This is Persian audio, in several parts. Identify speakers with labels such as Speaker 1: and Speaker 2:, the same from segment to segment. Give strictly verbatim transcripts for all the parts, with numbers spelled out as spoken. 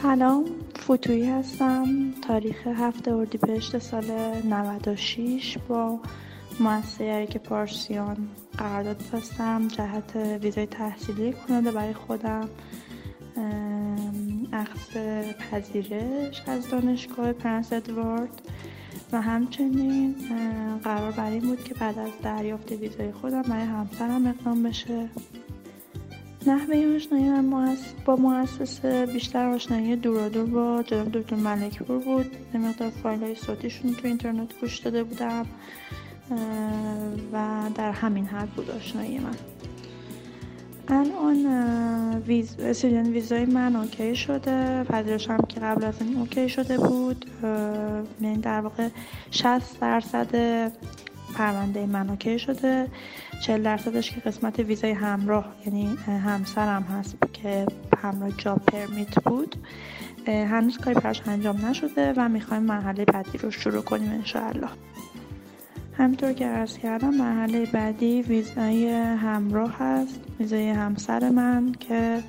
Speaker 1: سلام، فتویی هستم. تاریخ هفت اردیبهشت سال نود و شش با مؤسسه که پارسیان قرارداد بستم جهت ویزای تحصیلی کانادا برای خودم، اخذ پذیرش از دانشگاه پرنس ادوارد و همچنین قرار بر این بود که بعد از دریافت ویزای خودم برای همسرم اقدام بشه. نحوه آشنایی من با مؤسسه بیشتر آشنایی دورادور با جناب دکتر ملکپور بود. یه مقدار فایل‌های صوتیشون تو اینترنت گوش داده بودم و در همین حد بود آشنایی من. الان ویز استودنت ویزای من اوکی شده، پذیرشم که قبل از این اوکی شده بود. یعنی در واقع شصت درصد پرونده من اوکی شده، چهل درصدش که قسمت ویزای همراه یعنی همسرم هست که همراه جاب پرمیت بود هنوز کاری براش انجام نشده و میخوایم مرحله بعدی رو شروع کنیم انشاءالله. همینطور که عرض کردم مرحله بعدی ویزای همراه هست، ویزای همسر من که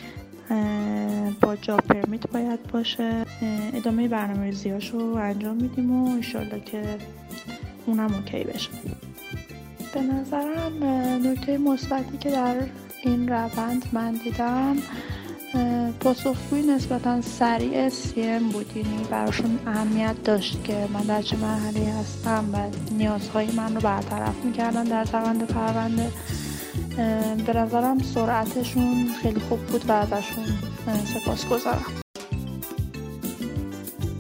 Speaker 1: با جاب پرمیت باید باشه. ادامه برنامه‌ریزی‌هاشو انجام میدیم و انشاءالله که اونم اوکی بشه. به نظرم نکته مثبتی که در این روند من دیدم پاسخگویی نسبتا سریع سی ام بود. یعنی براشون اهمیت داشت که من در چه مرحله هستم و نیازهای من رو برطرف میکردن در روند پرونده. به نظرم سرعتشون خیلی خوب بود و ازشون سپاسگزارم.